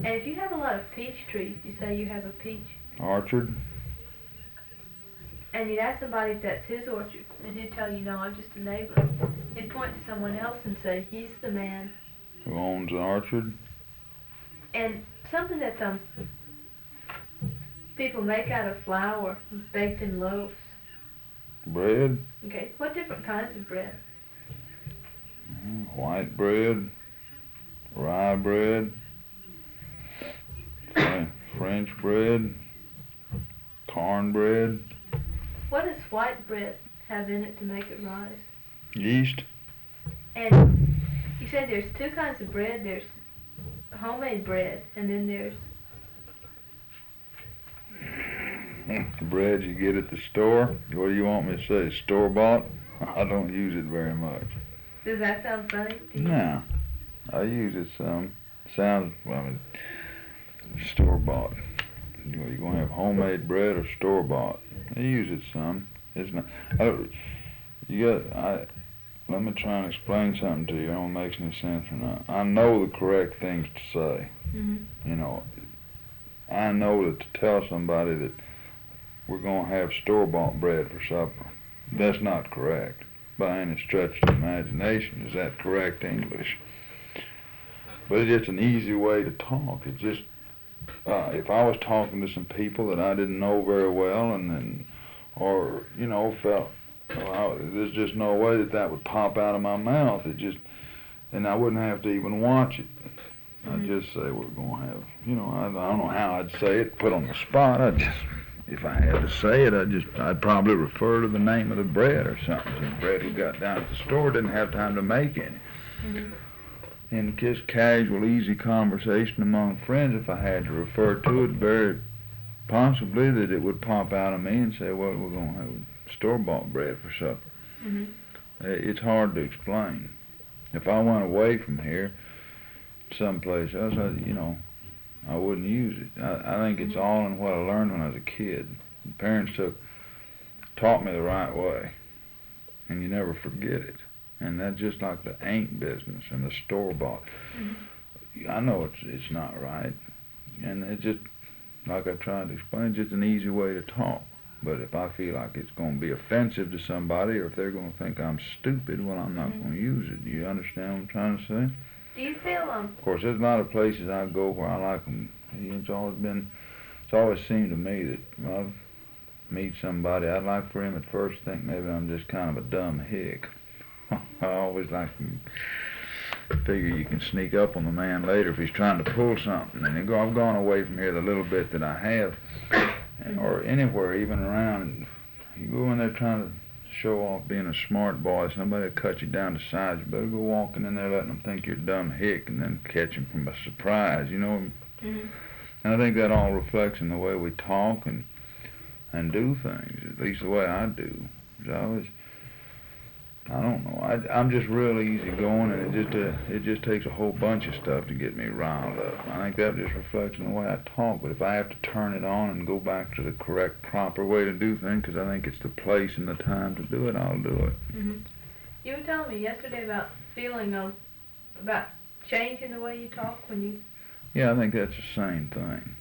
And if you have a lot of peach trees, you say you have a peach orchard. and you'd ask somebody if that's his orchard, and he'd tell you, no, I'm just a neighbor. He'd point to someone else and say, he's the man. Who owns the orchard? And something that people make out of flour, baked in loaves. Bread. Okay, what different kinds of bread? White bread, rye bread, French bread, cornbread. What does white bread have in it to make it rise? Yeast. And you said there's two kinds of bread. There's homemade bread, and then there's The bread you get at the store. What do you want me to say? Store bought? I don't use it very much. Does that sound funny to you? No, I use it some. Sounds, store bought. You gonna have homemade bread or store bought? I use it some. It's not. Let me try and explain something to you. I don't know if it makes any sense or not. I know the correct things to say. You know, I know that to tell somebody that we're gonna have store bought bread for supper. That's not correct by any stretch of the imagination. Is that correct English? But it's just an easy way to talk. It's just, if I was talking to some people that I didn't know very well or felt, there's just no way that would pop out of my mouth. And I wouldn't have to even watch it. I'd just say we're going to have, I don't know how I'd say it, put on the spot. If I had to say it, I'd probably refer to the name of the bread or something. The bread we got down at the store didn't have time to make any. In just casual, easy conversation among friends, if I had to refer to it, very possibly that it would pop out of me and say, well, we're going to have store-bought bread for supper. It's hard to explain. If I went away from here, someplace else, I wouldn't use it. I think it's all in what I learned when I was a kid. Parents taught me the right way, and you never forget it. And that's just like the ain't business and the store-bought. I know it's not right, and it's just, like I tried to explain, it's just an easy way to talk. But if I feel like it's going to be offensive to somebody, or if they're going to think I'm stupid, well, I'm not going to use it. Do you understand what I'm trying to say? Do you feel Of course, there's a lot of places I go where I like them. It's always seemed to me that when I meet somebody, I'd like for him at first to think maybe I'm just kind of a dumb hick. I always like to figure you can sneak up on the man later if he's trying to pull something. And I've gone away from here the little bit that I have, or anywhere, even around. You go in there trying to show off being a smart boy, somebody will cut you down to size. You better go walking in there letting them think you're a dumb hick and then catch them from a surprise, And I think that all reflects in the way we talk and do things, at least the way I do. I don't know. I'm just real easygoing, and it just takes a whole bunch of stuff to get me riled up. I think that just reflects in the way I talk. But if I have to turn it on and go back to the correct, proper way to do things, because I think it's the place and the time to do it, I'll do it. You were telling me yesterday about about changing the way you talk when you... Yeah, I think that's the same thing.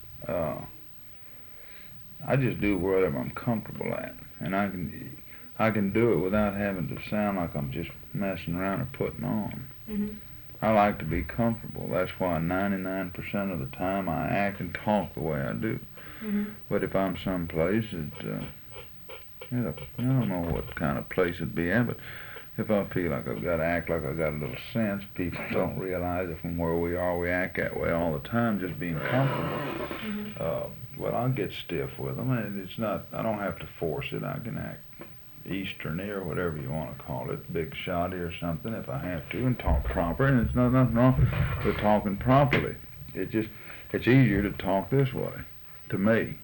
I just do whatever I'm comfortable at, and I can do it without having to sound like I'm just messing around or putting on. I like to be comfortable. That's why 99% of the time I act and talk the way I do. But if I'm someplace that, I don't know what kind of place it'd be at, but if I feel like I've got to act like I've got a little sense, people don't realize that from where we are, we act that way all the time, just being comfortable. Well, I'll get stiff with them, and it's not, I don't have to force it. I can act Easterny or whatever you want to call it, big shotty or something if I have to, and talk proper, and it's nothing wrong with talking properly. It's easier to talk this way, to me.